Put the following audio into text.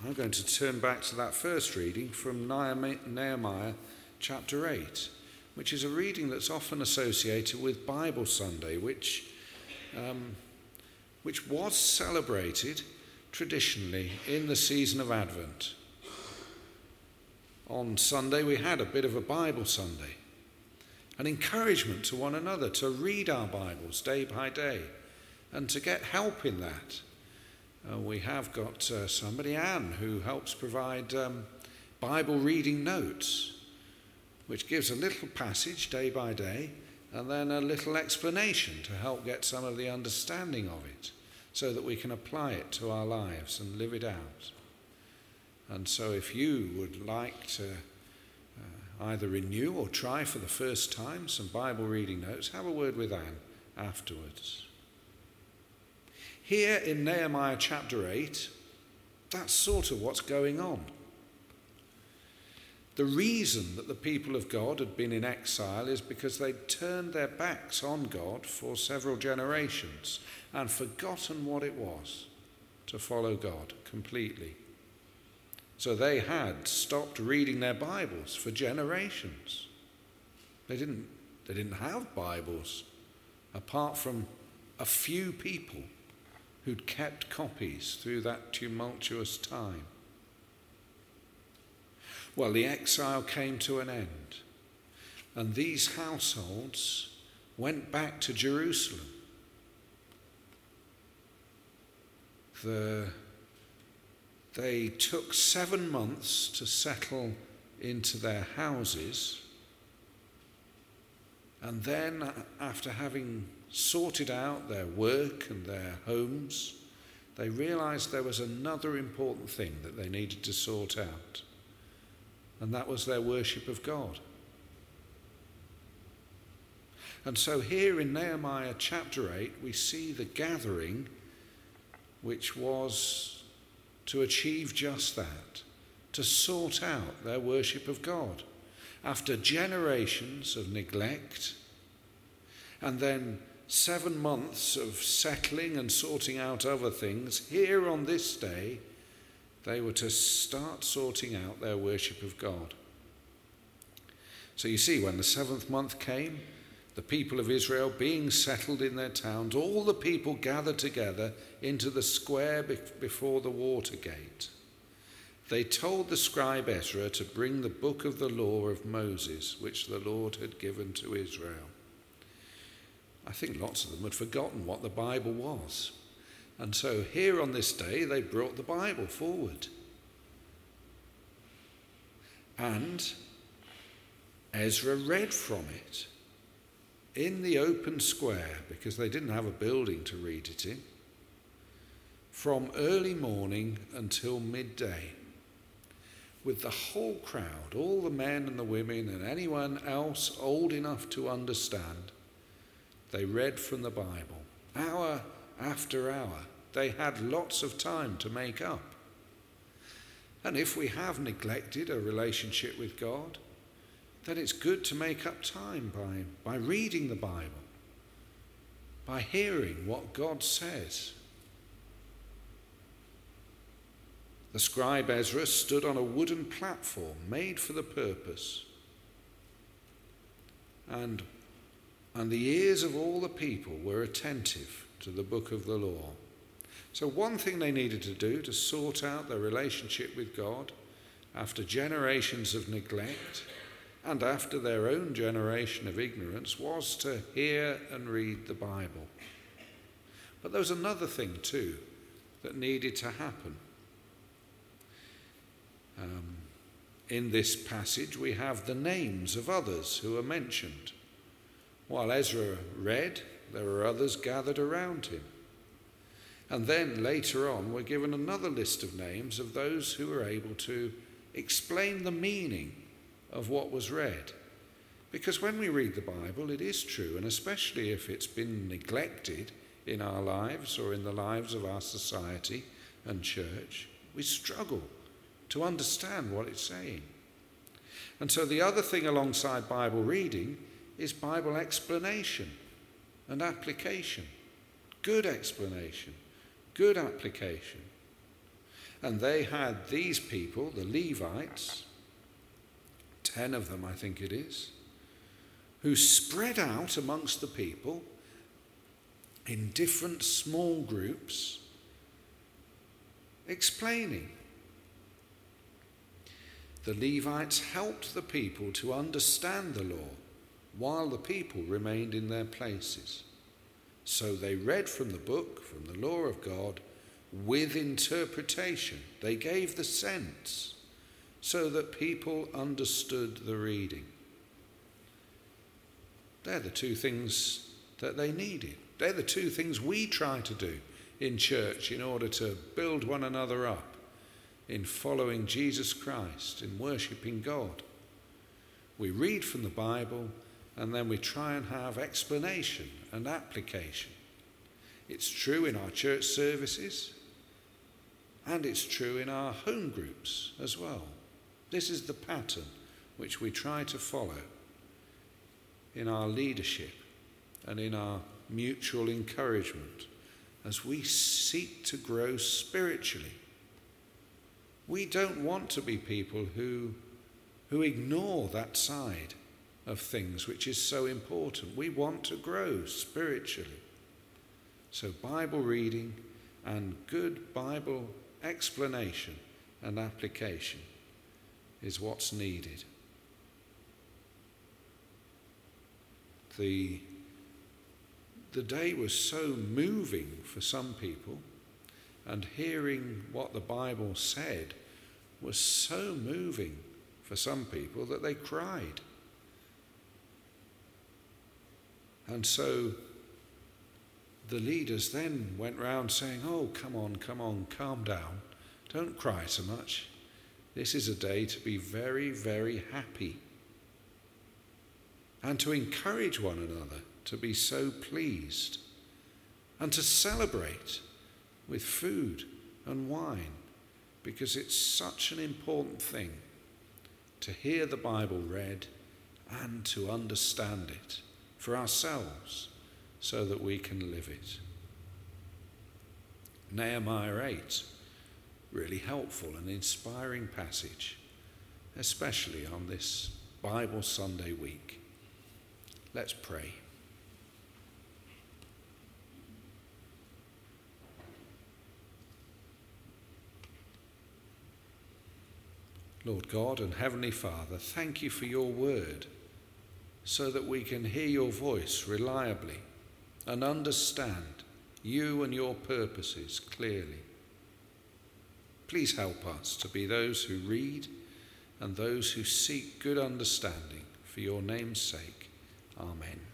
I'm going to turn back to that first reading from Nehemiah chapter 8, which is a reading that's often associated with Bible Sunday, which was celebrated traditionally in the season of Advent. On Sunday we had a bit of a Bible Sunday, an encouragement to one another to read our Bibles day by day and to get help in that. We have got somebody, Anne, who helps provide Bible reading notes, which gives a little passage day by day and then a little explanation to help get some of the understanding of it so that we can apply it to our lives and live it out. And so if you would like to either renew or try for the first time some Bible reading notes, have a word with Anne afterwards. Here in Nehemiah chapter 8, that's sort of what's going on. The reason that the people of God had been in exile is because they'd turned their backs on God for several generations and forgotten what it was to follow God completely. So they had stopped reading their Bibles for generations. They didn't have Bibles apart from a few people who'd kept copies through that tumultuous time. Well, the exile came to an end, and these households went back to Jerusalem. They took 7 months to settle into their houses, and then after having sorted out their work and their homes, they realized there was another important thing that they needed to sort out, and that was their worship of God. And so here in Nehemiah chapter 8, we see the gathering which was to achieve just that, to sort out their worship of God. After generations of neglect, and then 7 months of settling and sorting out other things, here on this day, they were to start sorting out their worship of God. So you see, when the 7th month came, the people of Israel being settled in their towns, all the people gathered together into the square before the water gate. They told the scribe Ezra to bring the book of the law of Moses, which the Lord had given to Israel. I think lots of them had forgotten what the Bible was. And so here on this day, they brought the Bible forward. And Ezra read from it in the open square, because they didn't have a building to read it in, from early morning until midday, with the whole crowd, all the men and the women and anyone else old enough to understand. They read from the Bible, hour after hour. They had lots of time to make up. And if we have neglected a relationship with God, then it's good to make up time by reading the Bible, by hearing what God says. The scribe Ezra stood on a wooden platform made for the purpose, and the ears of all the people were attentive to the book of the law. So one thing they needed to do to sort out their relationship with God after generations of neglect and after their own generation of ignorance was to hear and read the Bible. But there was another thing too that needed to happen. In this passage we have the names of others who are mentioned. While Ezra read, there were others gathered around him. And then later on we're given another list of names of those who were able to explain the meaning of what was read. Because when we read the Bible, it is true, and especially if it's been neglected in our lives or in the lives of our society and church, we struggle to understand what it's saying. And so the other thing alongside Bible reading is Bible explanation and application. Good explanation, good application. And they had these people, the Levites, 10 of them I think it is, who spread out amongst the people in different small groups, explaining. The Levites helped the people to understand the law while the people remained in their places. So they read from the book, from the law of God, with interpretation. They gave the sense so that people understood the reading. They're the two things that they needed. They're the two things we try to do in church in order to build one another up in following Jesus Christ, in worshipping God. We read from the Bible and then we try and have explanation and application. It's true in our church services and it's true in our home groups as well. This is the pattern which we try to follow in our leadership and in our mutual encouragement as we seek to grow spiritually. We don't want to be people who ignore that side of things which is so important. We want to grow spiritually. So Bible reading and good Bible explanation and application is what's needed. The day was so moving for some people, and hearing what the Bible said was so moving for some people that they cried. And so the leaders then went round saying, "Oh, come on, calm down. Don't cry so much. This is a day to be very, very happy and to encourage one another to be so pleased and to celebrate with food and wine, because it's such an important thing to hear the Bible read and to understand it for ourselves so that we can live it." Nehemiah 8, really helpful and inspiring passage, especially on this Bible Sunday week. Let's pray. Lord God and Heavenly Father, thank you for your word so that we can hear your voice reliably and understand you and your purposes clearly. Please help us to be those who read and those who seek good understanding for your name's sake. Amen.